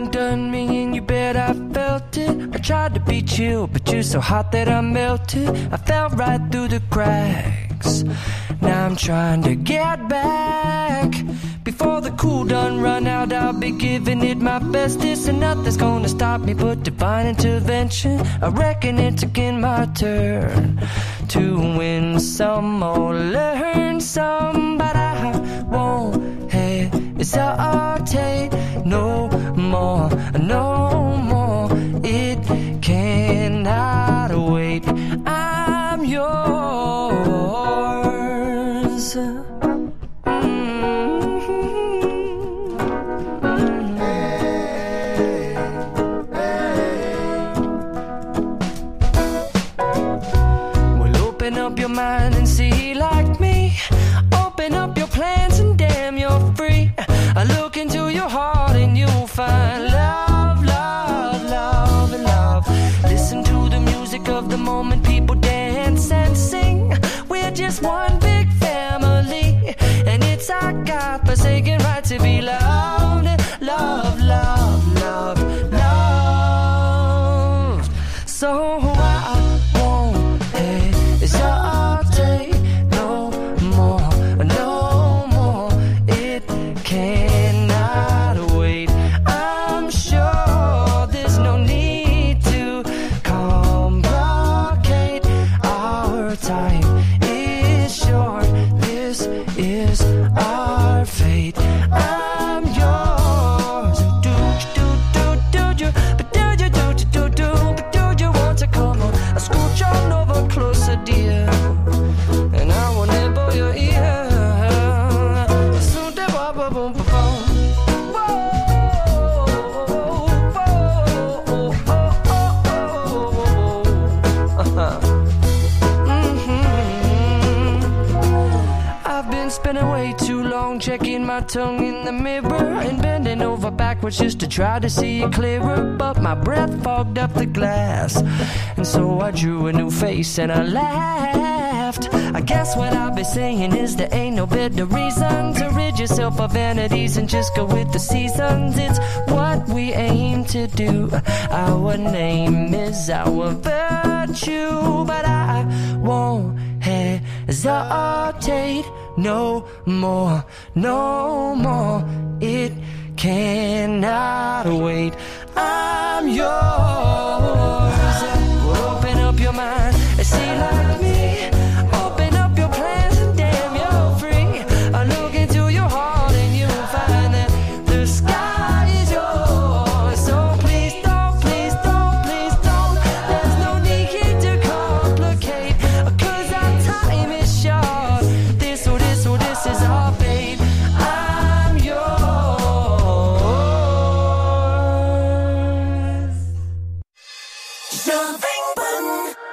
undone me and you bet I felt it. I tried to be chill, but you're so hot that I melted. I fell right through the cracks. Now I'm trying to get back. Before the cool done run out, I'll be giving it my bestest. And nothing's gonna stop me but divine intervention. I reckon it's again my turn to win some or learn some. But I won't hesitate no more, no more. It cannot wait. I'm yours. Open up your mind and see like me. Open up your plans and damn, you're free. I look into your heart and you'll find love, love, love, and love. Listen to the music of the moment, people dance and sing. We're just one big family, and it's our God-forsaken right to be loved. Love, love, love, love. So I won't hesitate no more, no more. It cannot wait. I'm sure there's no need to complicate. Our time is short. This is our fate. I'm yours. Do you? But do you? But do you want to come on? I scooch on over closer, dear, and I will nibble your ear. Soon they boom, boom, boom, boom. I've been spending way too long checking my tongue in the mirror and bending over backwards just to try to see it clearer. But my breath fogged up the glass, and so I drew a new face and I laughed. I guess what I'll be saying is there ain't no better reason to rid yourself of vanities and just go with the seasons. It's what we aim to do. Our name is our virtue. But I won't hesitate no more, no more. It cannot wait. I'm yours. Open up your mind and see like me. Open up your plans and damn, you're free. I look into your heart and you'll find that the sky is yours. So please don't, please don't, please don't. There's no need here to complicate, 'cause our time is short. This is our fate. I'm yours. Something fun.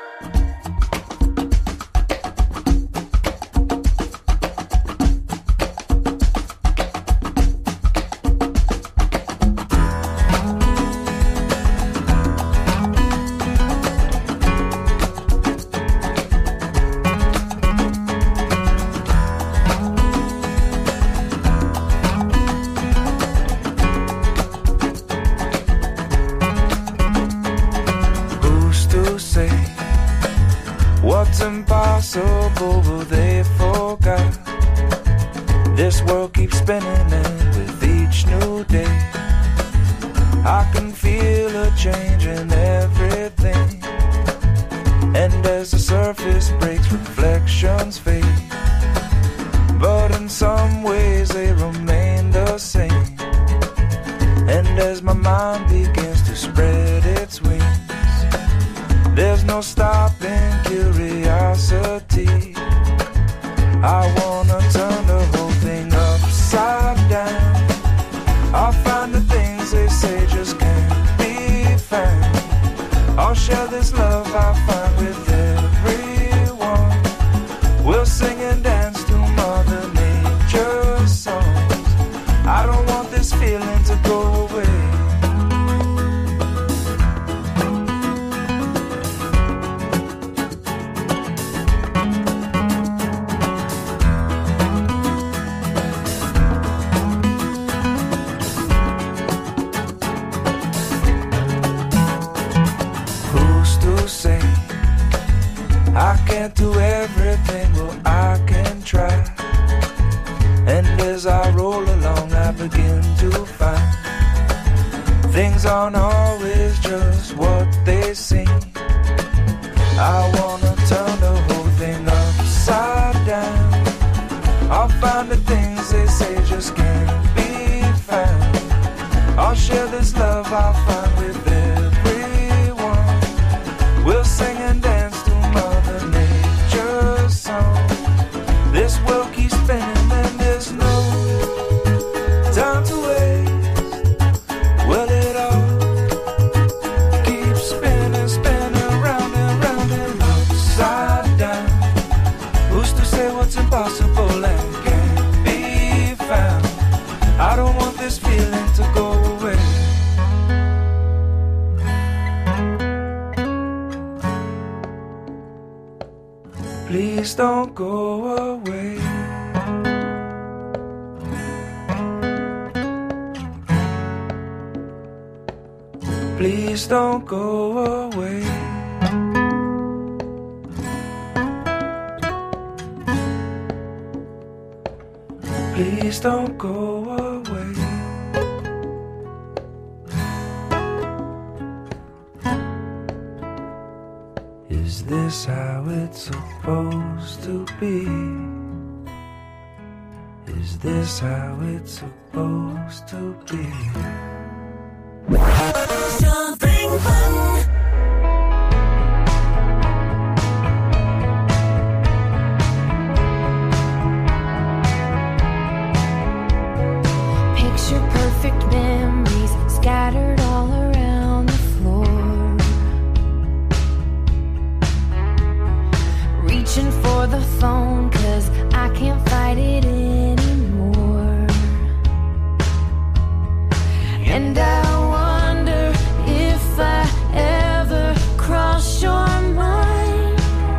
Who's to say what's impossible will they forgot? This world keeps spinning, and with each new day I can feel a change in everything. And as the surface breaks, reflections fade, but in some ways they remain the same. And as my mind begins to spread its wings, there's no stopping curiosity. I wanna turn the whole thing upside down. I'll find the things they say just can't be found. I'll share this love I find with everyone. We'll sing and dance to Mother Nature's songs. I don't want this feeling to go away. as I roll along, I begin to find things aren't always just what they seem. I wanna turn the whole thing upside down. I'll find the things they say just can't be found. I'll share this love I'll find with everyone. We'll sing and dance to Mother Nature's song. This world keeps spinning and there's no time to waste. Well, it all keeps spinning, spinning round and round and upside down. Who's to say what's impossible and can't be found? I don't want this feeling to go away. Please don't go away. Please don't go away. Please don't go away. Is this how it's supposed to be? Is this how it's supposed to be? Something fun. Picture perfect memories scattered all around the floor. Reaching for the phone 'cause I can't fight it anymore. And I wonder if I ever cross your mind.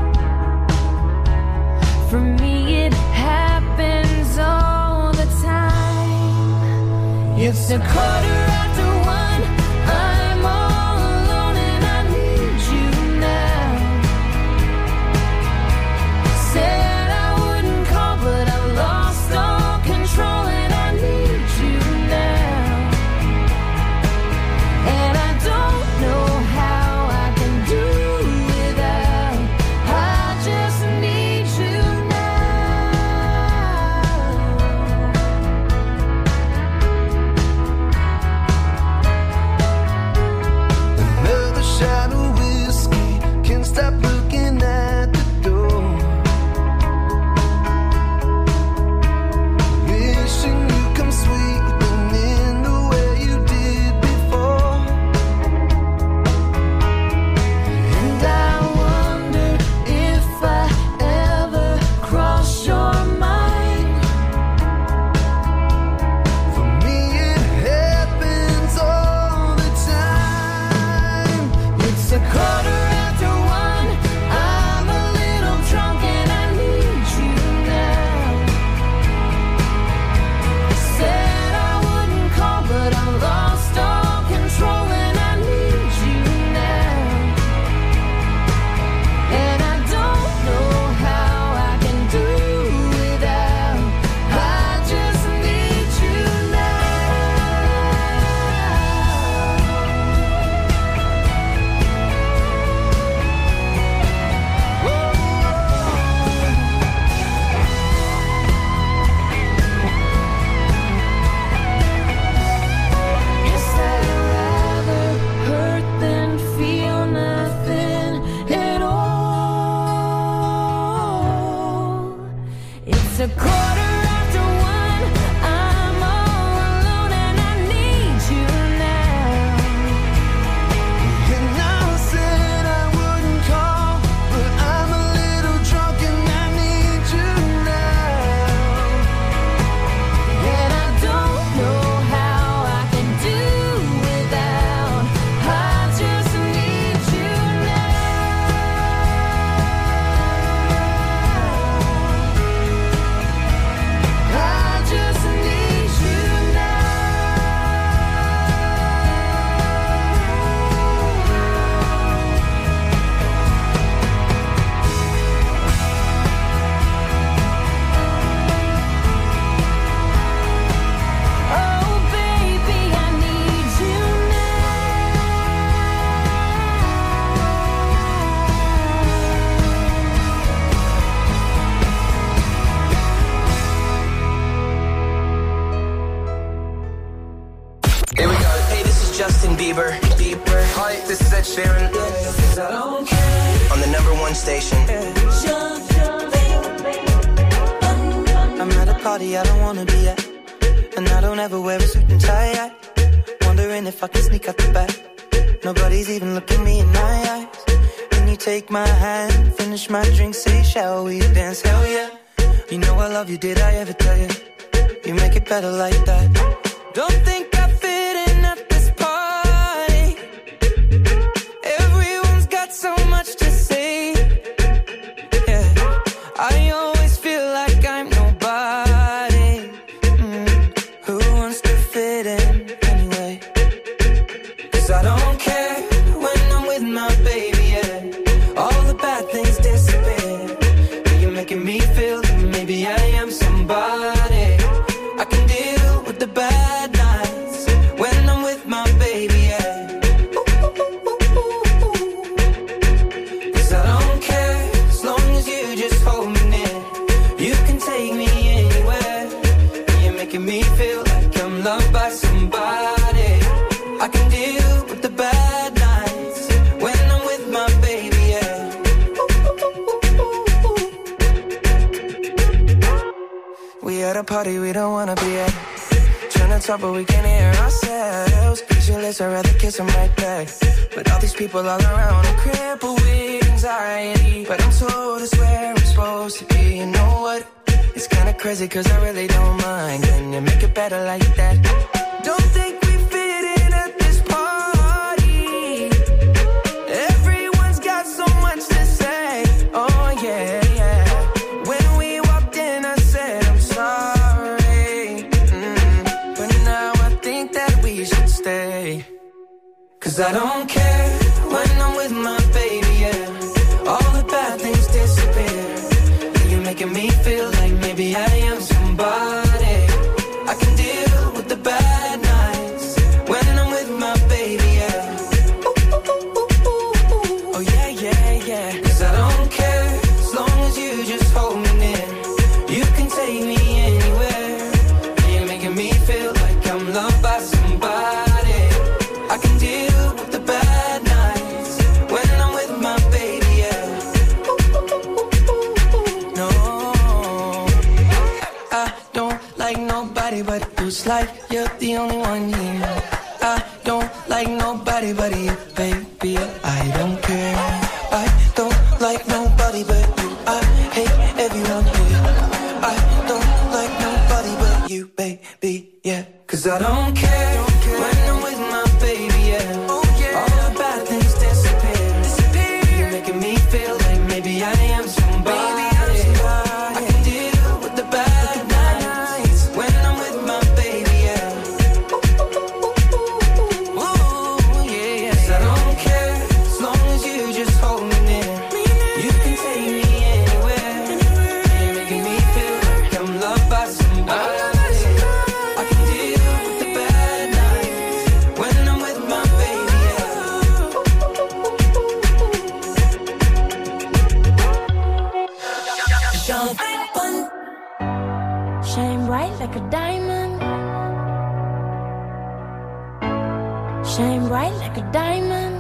For me it happens all the time. It's a quarter after one, I'm all alone and I need you now. Said I wouldn't call but I lost all control and I need you now. And I don't know how I can do without. I just need you now. Justin Bieber. Hi, this is Ed Sheeran. Cause I don't care. On the #1 station. I'm at a party I don't wanna be at, and I don't ever wear a suit and tie. Wondering if I can sneak out the back. Nobody's even looking me in my eyes. Can you take my hand, finish my drink, say shall we dance? Hell yeah. You know I love you, did I ever tell you? You make it better like that. Don't think I fit in at this party. Everyone's got so much to say. Yeah, I always feel like I'm nobody. Who wants to fit in anyway? Cause I don't care when I'm with my baby, yeah. All the bad things disappear. You're making me feel that maybe I am somebody. I can deal with the bad nights when I'm with my baby, yeah. Cause I don't care as long as you just hold me near. You can take me anywhere. You're making me feel like I'm loved by somebody. I can deal with the bad nights when I'm with my baby, yeah. We at a party we don't wanna be at. Trying to talk but we can't hear ourselves. Pictureless, I'd rather kiss them right back. But all these people all around, I'm crippled with anxiety. But I'm told it's where I'm supposed to be. You know what? It's kinda crazy cause I really don't mind. Can you make it better like that? Don't think we fit in at this party. Everyone's got so much to say. Oh yeah, yeah. When we walked in I said I'm sorry. But now I think that we should stay. Cause I don't care when I'm with my baby, yeah. All the bad things disappear. You're making me feel like maybe I am somebody. I can deal with the bad nights when I'm with my baby, yeah. Oh yeah, yeah, yeah. Cause I don't care as long as you just hold me near. You can take me anywhere. You're making me feel like I'm loved by somebody. I can deal with the bad nights when I'm with my baby, yeah. No, I don't like nobody but you. It's like you're the only one here. I don't like nobody but you, baby. I don't care. I don't like nobody but you. I hate everyone here. I don't like nobody but you, baby, yeah. Cause I don't care when I'm with my baby, yeah. All the bad things disappear. You're making me feel like maybe I am somebody. I can deal with the bad nights when I'm with my baby, yeah. Ooh, yeah, yeah. 'Cause I don't care as long as you just hold me near. You can take me anywhere. You're making me feel like I'm loved by somebody. I can deal with the bad nights when I'm with my baby, yeah. Shine bright like a diamond. Shine bright like a diamond.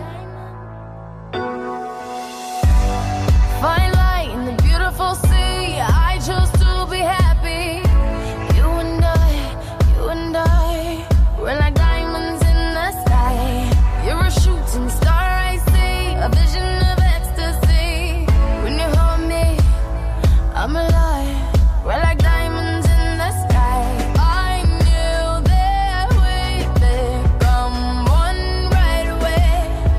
Find light in the beautiful sea. I chose to be happy. You and I, we're like diamonds in the sky. You're a shooting star I see, a vision of ecstasy. When you hold me, I'm alive. We're like diamonds in the sky. I knew that we'd become one right away.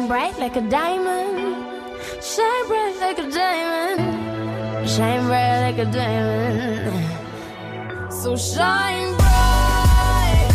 Shine bright like a diamond. Shine bright like a diamond. Shine bright like a diamond. So shine bright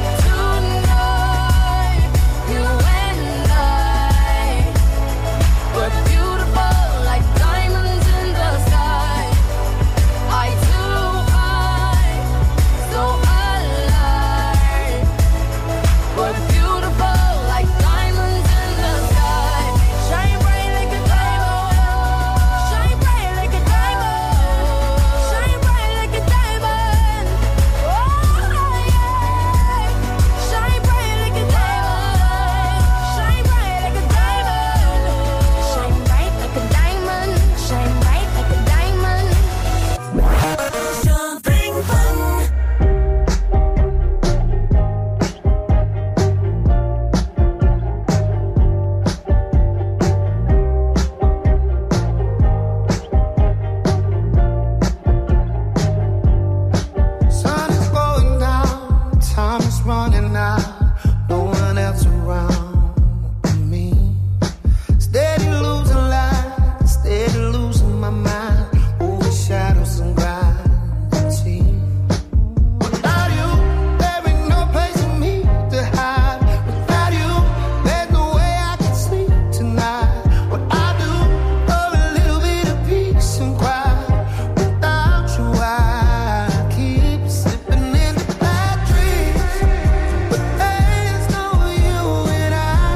tonight. You and I, we're beautiful like diamonds in the sky. Eye to eye, so alive. We're beautiful like diamonds in the sky. Shine bright like a diamond. Shine bright like a diamond. Shine bright like a diamond. Oh yeah. Shine bright like a diamond. Shine bright like a diamond. Shine bright like a diamond. Shine bright like a diamond. Something fun. Sun is going down, time is running out, no one else around but me. Steady losing light, steady losing my mind, over shadows and gravity. Without you, there ain't no place for me to hide. Without you, there's no way I can sleep tonight. What I do for a little bit of peace and quiet. Without you, I keep slipping into bad dreams. But there's no you and I.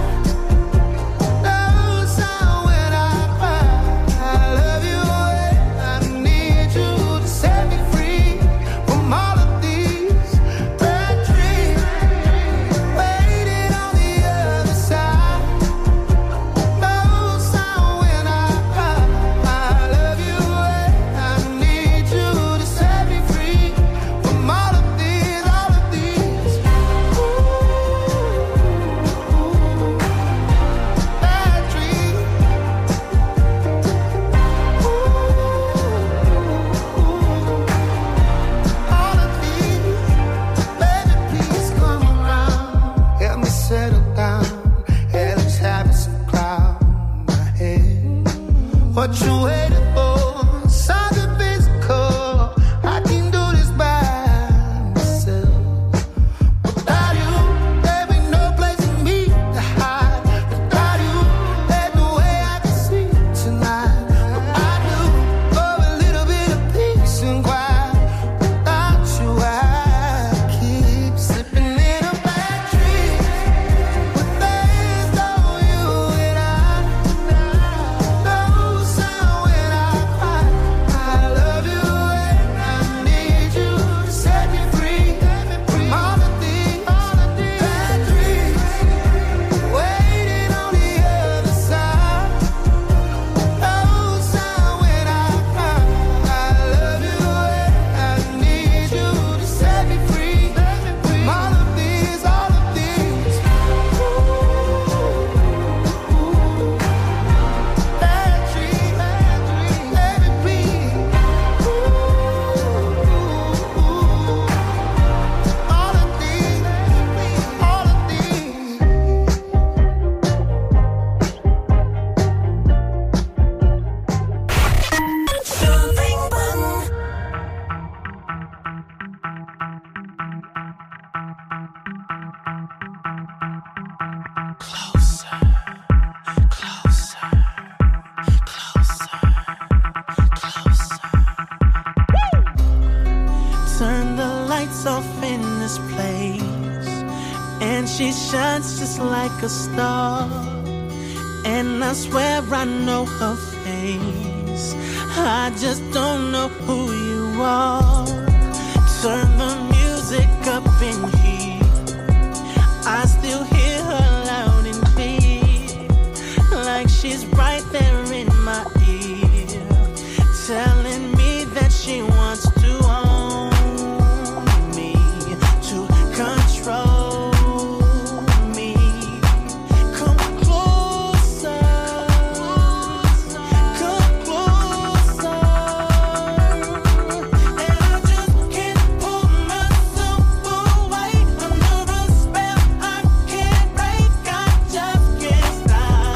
No sound when I cry. I love you and I need you to set me free from all of these bad dreams. Waiting on the other side. No sound when I cry. I love you and I need you to set me free from all of these bad dreams. All of these, baby, please come around. Help me settle down. Hell is having some cloud in my head. What you waiting for? Something physical. I can do this by myself. Without you, there ain't no place for me to hide. Without you, there's no way I can sleep tonight. What I do for a little bit of peace and quiet. Without you, I keep slipping in a bad dream. But there's no you and I. No sound when I cry. I love you and I need you to set me free from all of these bad dreams. Waiting on the other side. No sound when I cry. I love you and I need you to set me free from all of these bad dreams. Baby, please. All of these, all of these. Something fun. Turn the lights off in this place, and she shines just like a star. And I swear I know her face, I just don't know who you are. Turn the music up in here, I still hear her loud and clear, like she's right there in my ear, telling me that she wants to own me, to control me. Come closer, come closer. And I just can't pull myself away under a spell I can't break. I just can't stop.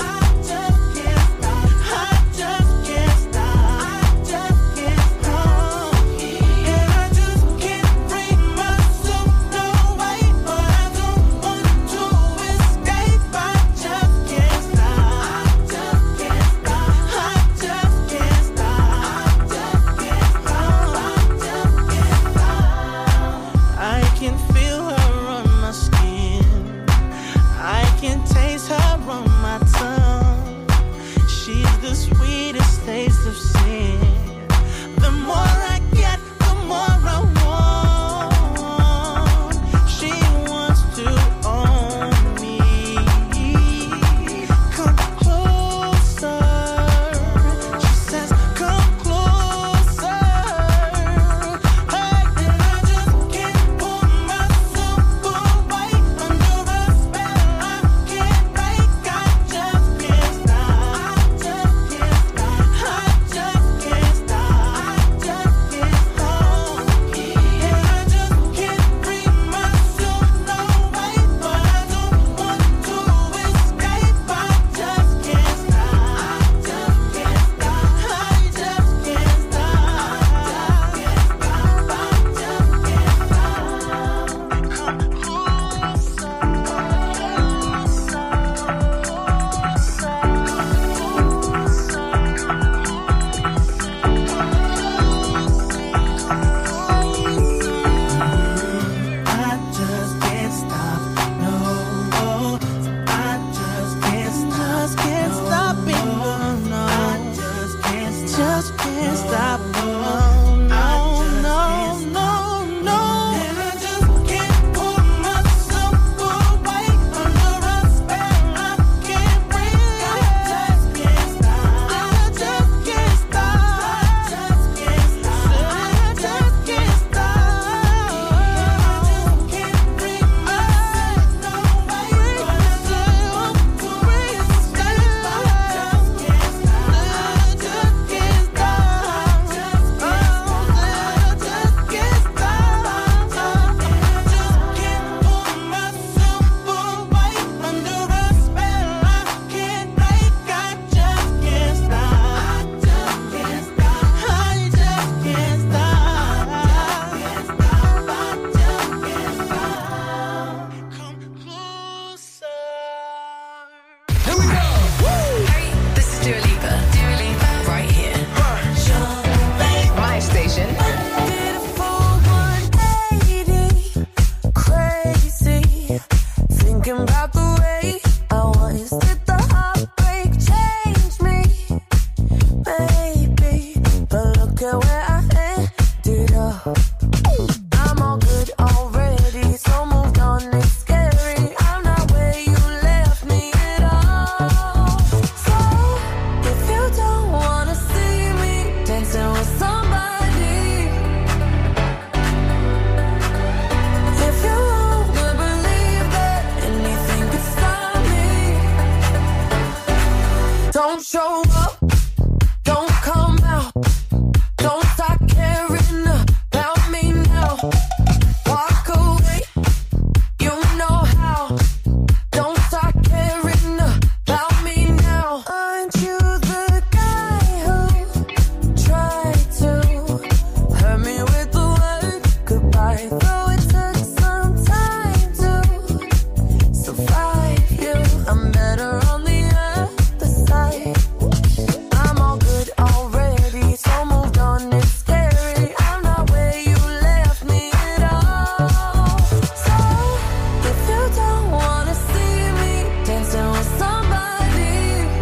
Don't show up, don't come out, don't start caring about me now. Walk away, you know how. Don't start caring about me now. Aren't you the guy who tried to hurt me with the word goodbye? Though it took some time to survive you, I'm better on the other side. I'm all good already, so moved on, it's scary. I'm not where you left me at all. So, if you don't wanna see me dancing with somebody,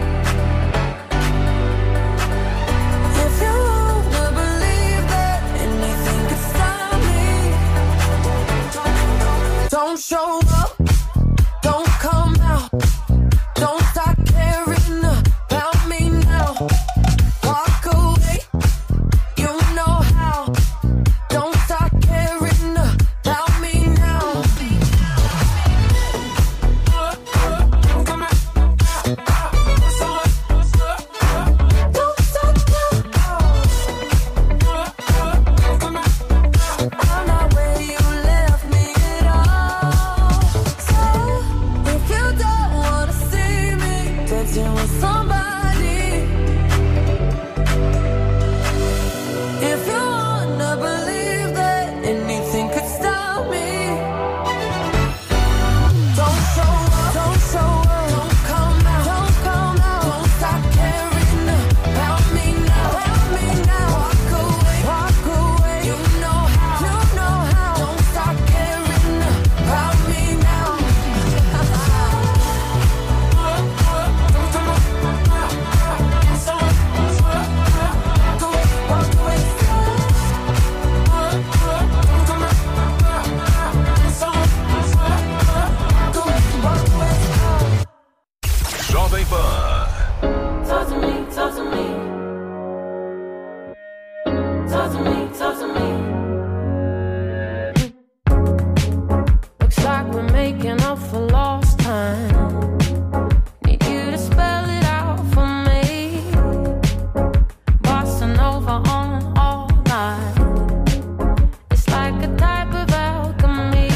if you wanna believe that anything could stop me, don't show up, don't come out, don't start caring about me now. Walk away, you know how. Don't start caring about me now. Don't stop now. I'm not where you left me at all. So, if you don't wanna see me dancing with somebody, if you wanna believe that anything could stop me, don't show up, don't show up, don't come out, don't come out, don't stop caring about me now, walk away, you know how, don't stop caring about me now. Jovem Pan. Talk to me, talk to me. Talk to me, talk to me. Looks like we're making up for lost time. Need you to spell it out for me. Bossa Nova on all night. It's like a type of alchemy.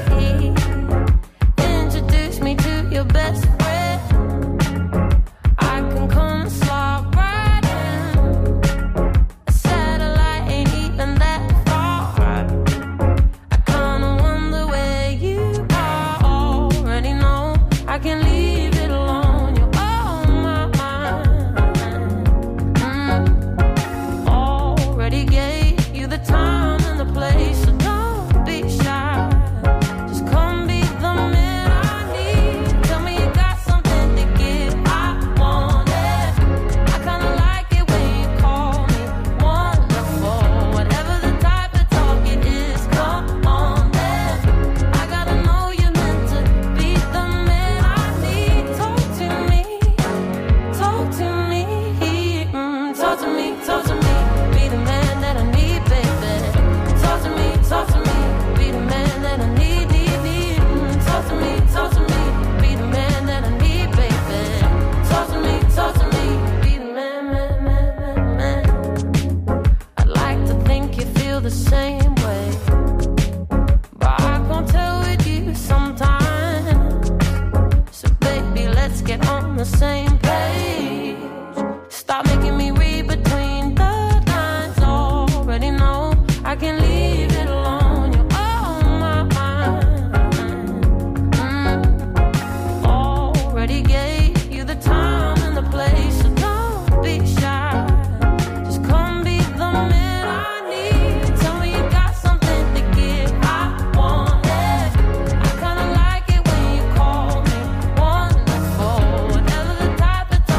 Introduce me to your best friend. I can come and slide right in. A satellite ain't even that far. I kinda wonder where you are. Already know I can leave it alone. You're on my mind. Already gave you the time and the place, so don't be shy. Just come be the man I need. Tell me you got something to give. I want it. I kinda like it when you call me wonderful. Whatever the type of talk it is, come on then. I gotta know you're meant to be the man I need. Talk to me, talk to me, talk to me, talk to me. Be the man that I need, baby. Talk to me, be the man that I need, need. Talk to me, be the man that I need, baby. Talk to me, be the man. I'd like to think you feel the same way, but I can't tell with you sometimes. So baby, let's get on the same page. Stop making me read between the lines. Already know I can leave it alone. You're on my mind. Already gave you the time and the place, so don't be shy. Just come be the man I need. Tell me you got something to give. I want it. I kinda like it when you call me wonderful. Whatever the type of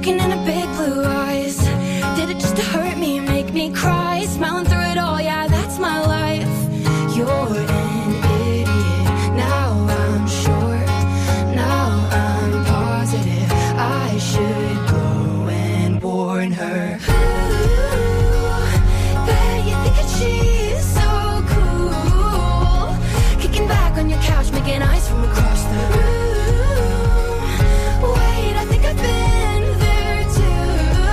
Looking in her big blue eyes. Did it just to hurt me, make me cry? Smiling through it all, yeah, that's my life. You're an idiot. Now I'm sure. Now I'm positive. I should go and warn her. Ooh, bet you think that she's so cool. Kicking back on your couch, making eyes from across the room. Wait, I think I've been there too.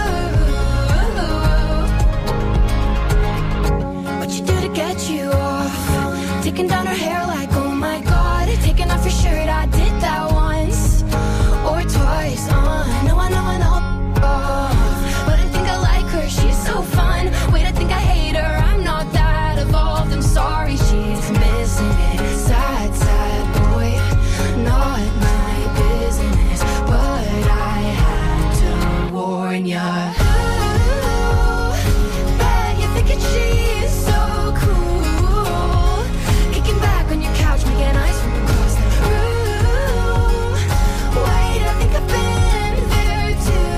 What you do to get you off? Taking down her hair like, oh my god. Taking off your shirt, I did that once or twice. I know. But I think I like her, she's so fun. Wait, I think I hate her, I'm not that evolved. I'm sorry, she's missing it. Sad, sad boy, not my business. But I had to warn ya. Ooh, bet you're thinking she's so cool. Kicking back on your couch, making eyes from across the room. Wait, I think I've been there too.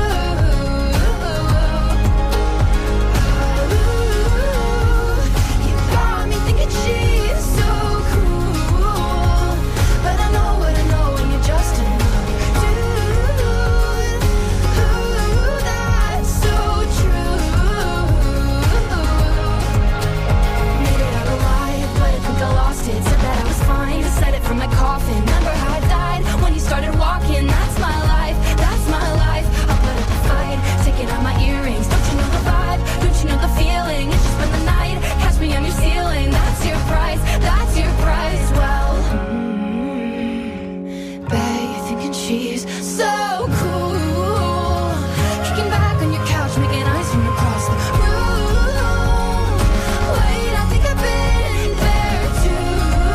You got me thinking she's so cool. But I know what I know, and you're just another dude. That's so true. Made it out alive, but I think I lost it. Said that I was fine, said it from my coffin. Remember how I died when you started walking? That's my life, that's my life. I'll put up a fight, taking out my earrings. Don't you know the vibe? Don't you know the feeling? It's just been the night, catch me on your ceiling. That's your price, that's your price. Well, bet you're thinking she's so cool. Kicking back on your couch, making eyes from across the room. Wait, I think I've been there too.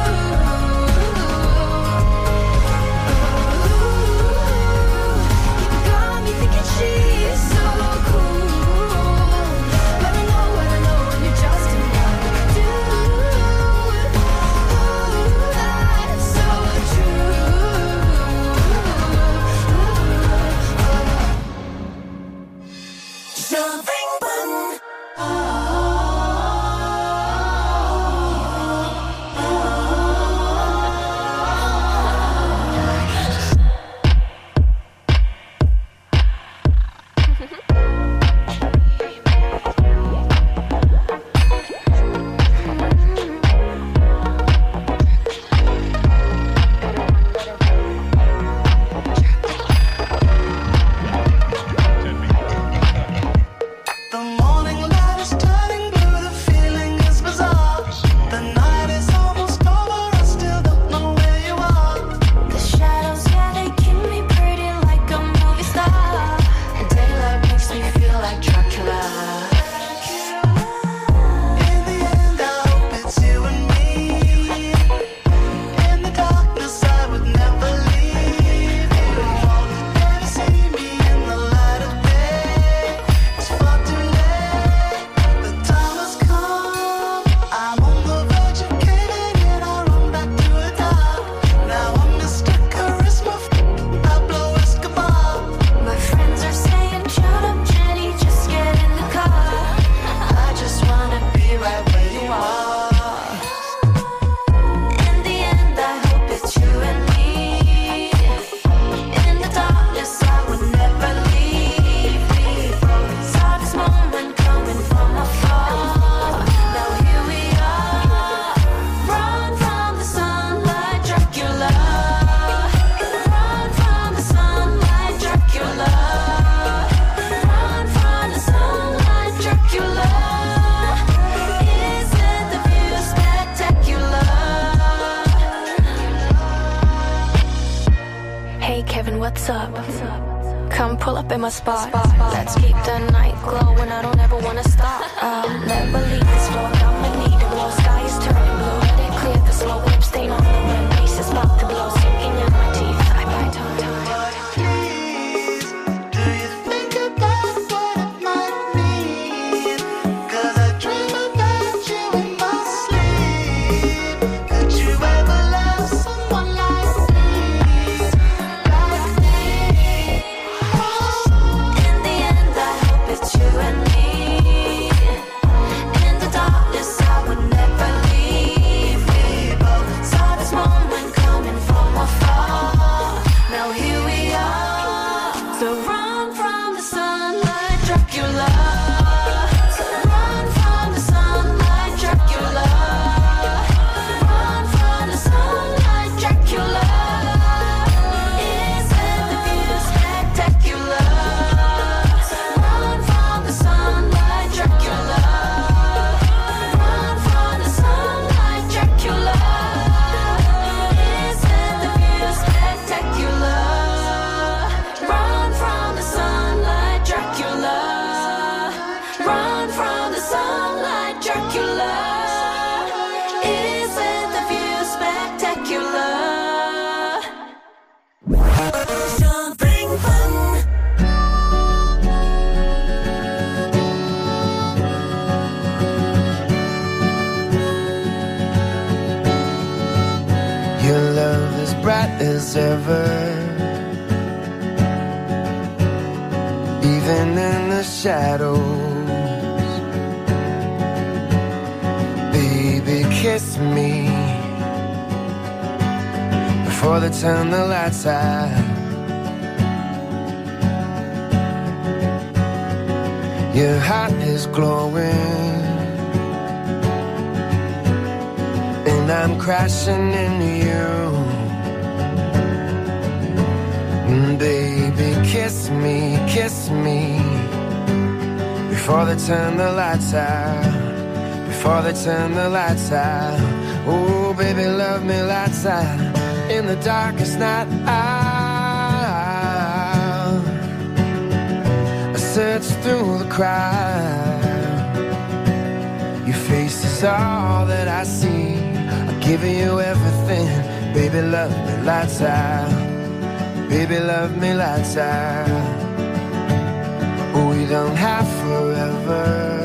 You got me thinking she's so cool. But I know what I know, and you're just another dude. That's so true. Something fun. The morning light is turning blue, the feeling is bizarre. The night is almost over, I still don't know where you are. The shadows, yeah, they keep me pretty like a movie star. And daylight makes me feel like Dracula. In the end, I hope it's you and me. In the darkness, I would never leave you. Never see me in the light of day. It's far too late. The time has come. I'm on the verge of caving in. I run back to the top. Now I'm Mr. Charisma, Pablo Escobar. My friends are saying, shut up, Jenny, just get in the car. I just wanna be right where you are. In the end, I hope it's you and me. In the darkness, I would never leave. Saw this moment coming from afar. Now here we are. Run from the sunlight, Dracula. Run from the sunlight, Dracula. Run from the sunlight, Dracula. Isn't the view spectacular? Hey Kevin, what's up? Come pull up in my spot. Let's keep the night glowing. I don't ever wanna stop. I'll never leave this floor. I'ma need a blow. Sky is turning blue. Let it clear the slow lip stain on the rim. Bass is about to blow. Sinking in my teeth. I bite tongue. Please, do you think about what it might mean? 'Cause I dream about you in my sleep. Could you ever love someone like me? Like me? ever. Even in the shadows, baby, kiss me before they turn the lights out. Your heart is glowing, and I'm crashing into you. Baby, kiss me before they turn the lights out. Before they turn the lights out. Oh, baby, love me lights out. In the darkest night out, I search through the crowd. Your face is all that I see. I've given you everything. Baby, love me lights out. Baby, love me lights out. We don't have forever.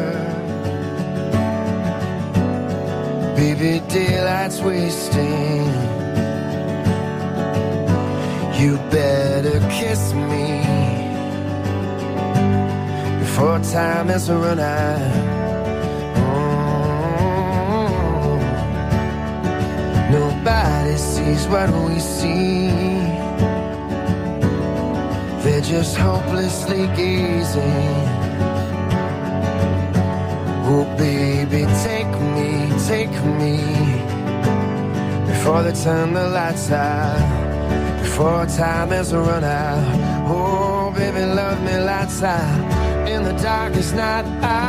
Baby, daylight's wasting. You better kiss me before time has run out. Nobody sees what we see. They're just hopelessly gazing. Oh, baby, take me before they turn the lights out. Before time has run out. Oh, baby, love me lights out. In the darkest night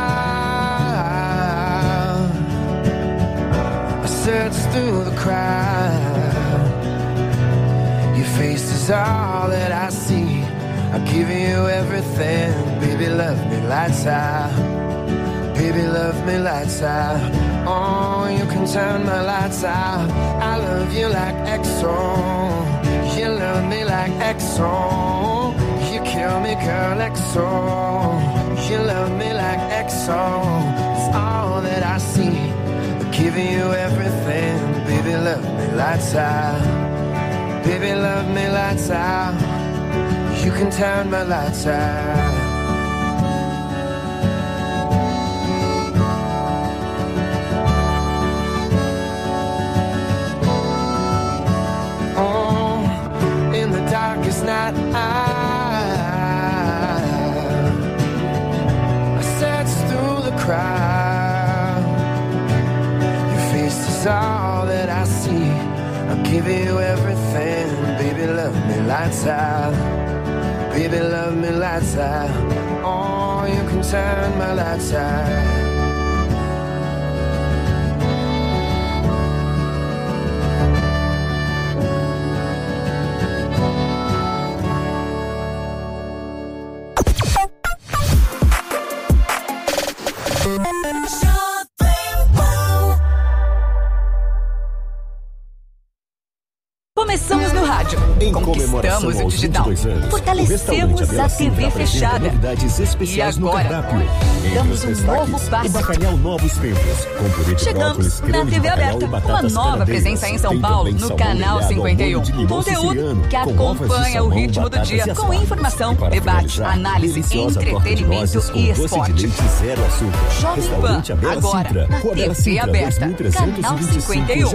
out, I search through the crowd. Your face is all that I see. I've given you everything. Baby, love me lights out. Baby, love me lights out. Oh, you can turn my lights out. I love you like XO. You love me like XO. You kill me, girl, XO. You love me like XO. It's all that I see. I'm giving you everything. Baby, love me lights out. Baby, love me lights out. You can turn my lights out. Night I search through the crowd. Your face is all that I see. I'll give you everything. Baby, love me lights out. Baby, love me lights out. Oh, you can turn my lights out. Começamos no rádio, conquistamos o digital, fortalecemos a TV fechada e agora damos um novo passo. Chegamos na TV aberta, uma nova presença em São Paulo, no Canal 51. Conteúdo que acompanha o ritmo do dia, com informação, debate, análise, entretenimento e esporte. Jovem Pan, agora na TV aberta, Canal 51.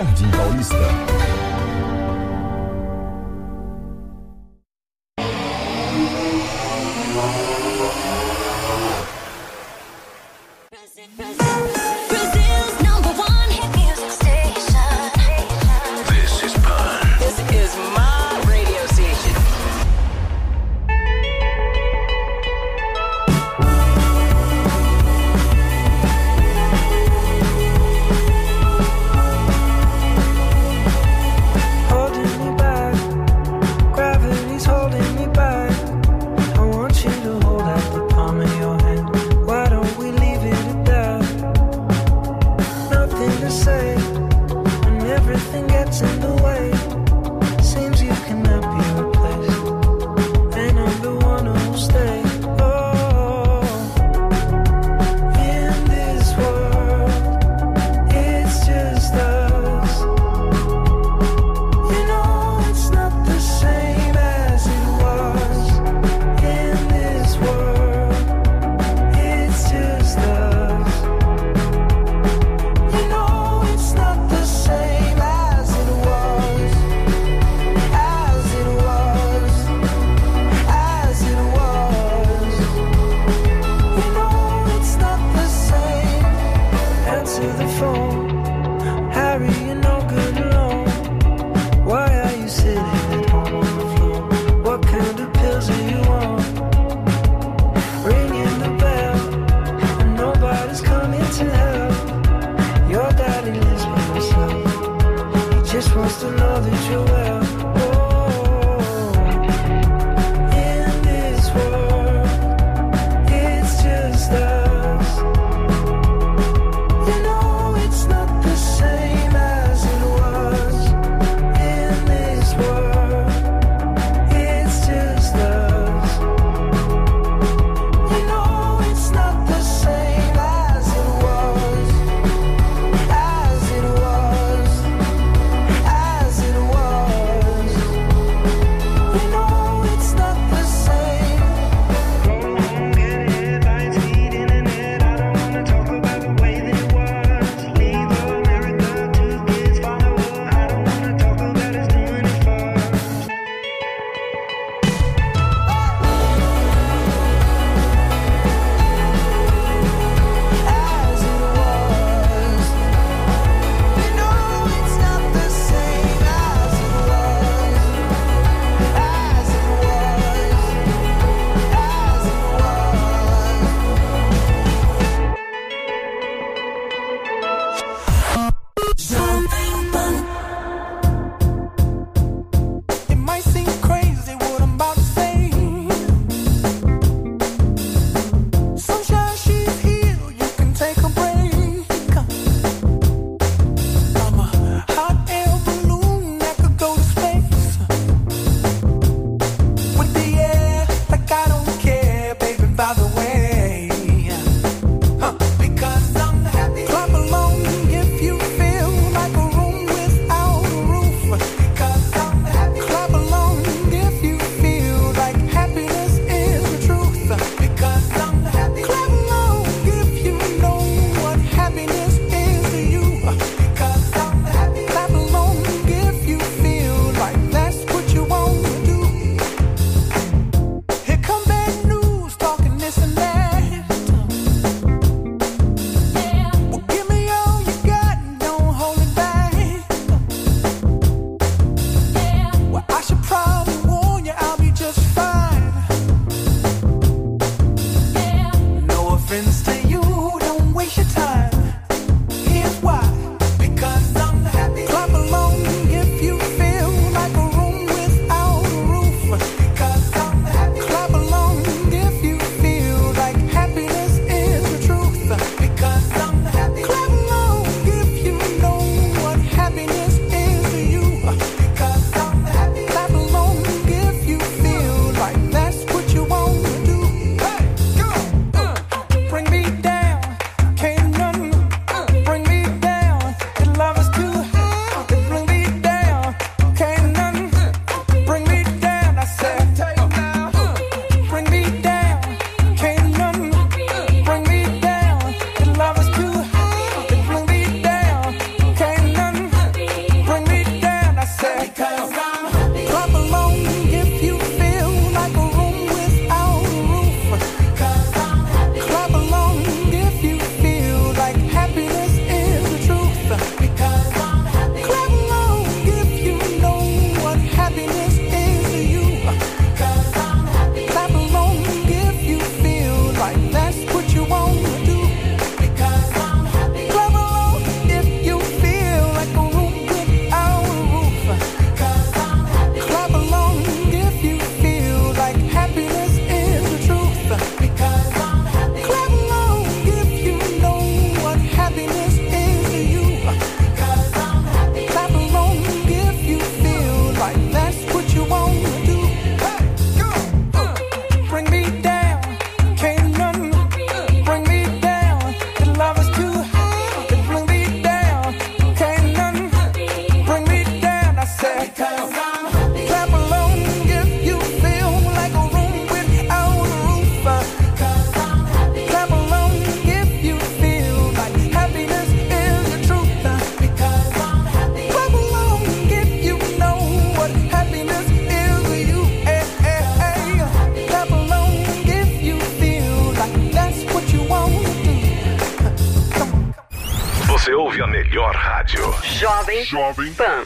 melhor rádio. Jovem Pan.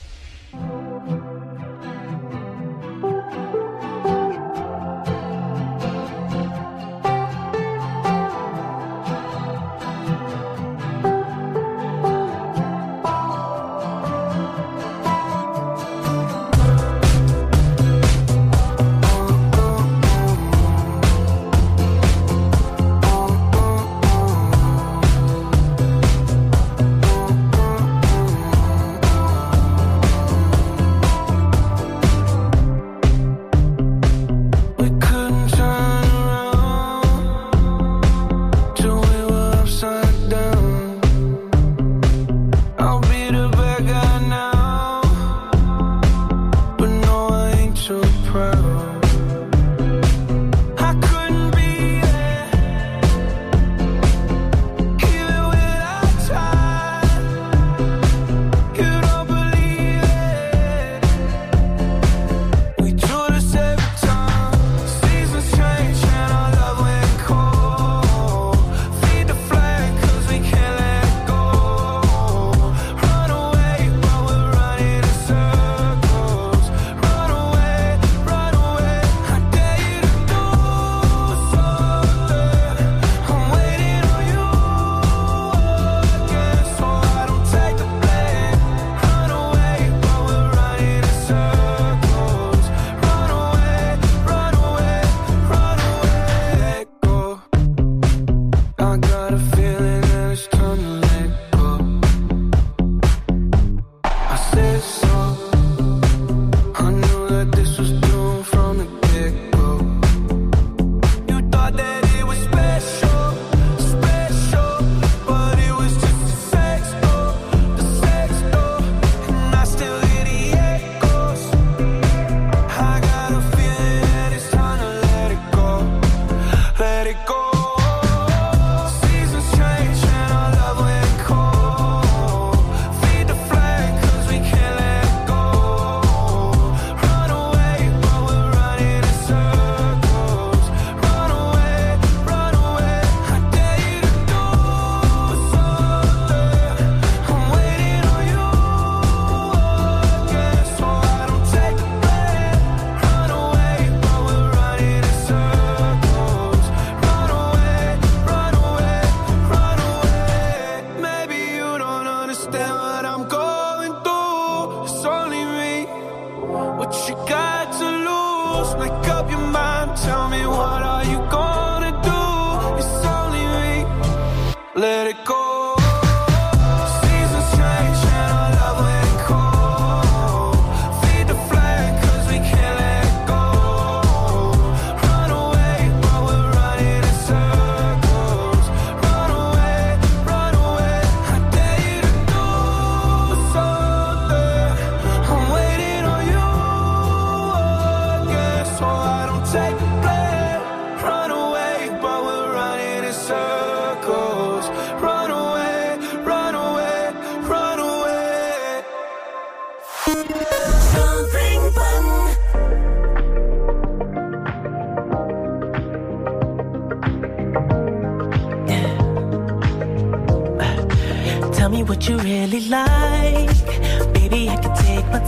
Tell me what you really like. Baby, I can take my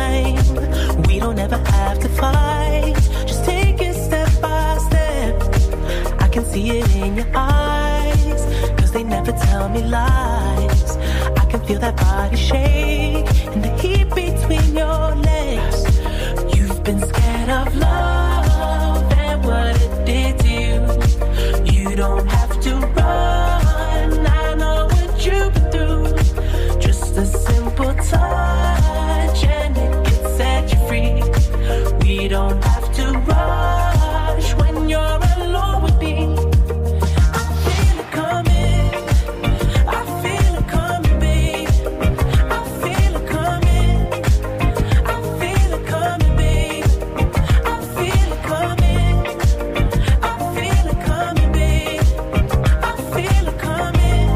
time. We don't ever have to fight. Just take it step by step. I can see it in your eyes, 'cause they never tell me lies. I can feel that body shake and the heat between your legs. You've been scared of love and what it did to you. You don't have to run, I know what you've been through. Just a simple touch and it can set you free. We don't have to rush when you're alone with me. I feel it coming, I feel it coming, babe. I feel it coming, I feel it coming, babe. I feel it coming, I feel it coming, babe. I feel it coming,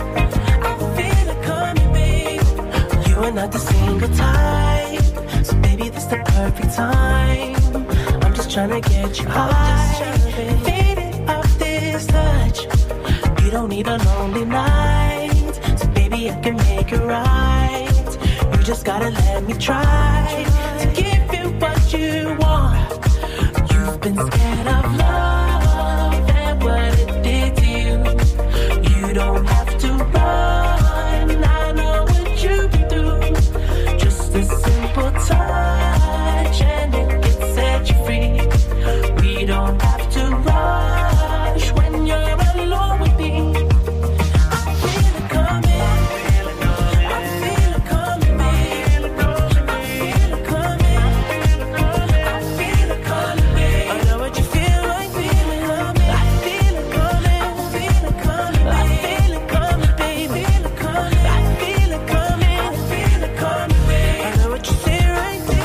I feel it coming, babe. You are not the single type, so baby, this the perfect time. I'm just trying to get you high, faded off this touch. You don't need a lonely night, so baby, I can make make it right. You just gotta let me try to give you what you want. You've been scared of love and what it did to you. You don't have to run, I know what you've been through. Just a simple touch and it can set you free. We don't have to rush when you're alone with me. I feel it coming, I feel it coming, babe. I feel it coming, I feel it coming, babe. I know what you feel like, feel it coming. I feel it coming, I feel it coming, I feel it coming, babe. I feel it coming, I feel it coming, I feel it coming, babe. I know what you say right there.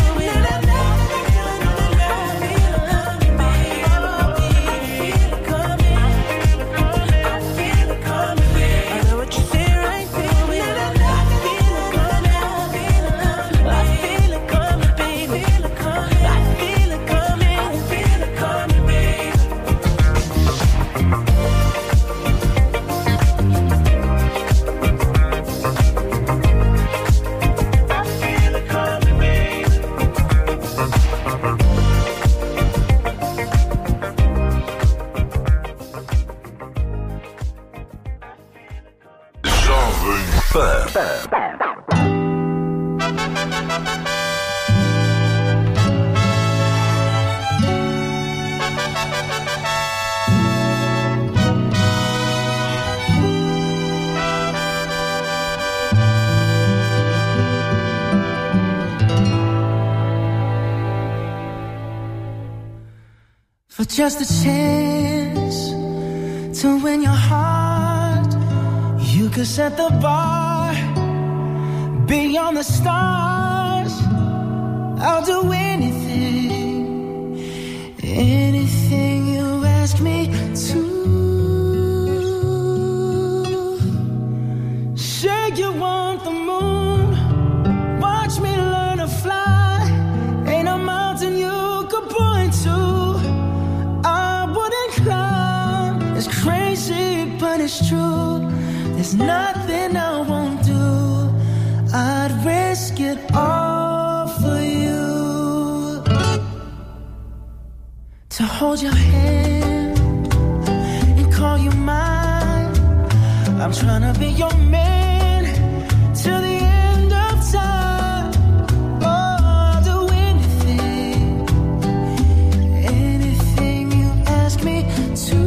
For just a chance to win your heart, you could set the bar beyond the stars. I'll do anything, anything you ask me to. Say you want the moon, watch me learn to fly. Ain't a mountain you could point to it's crazy, but it's true. There's nothing I won't do. I'd risk it all for you. To hold your hand and call you mine. I'm trying to be your man till the end of time. Oh, I'll do anything, anything you ask me to.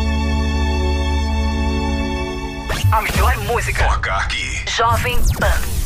Jovem Pan.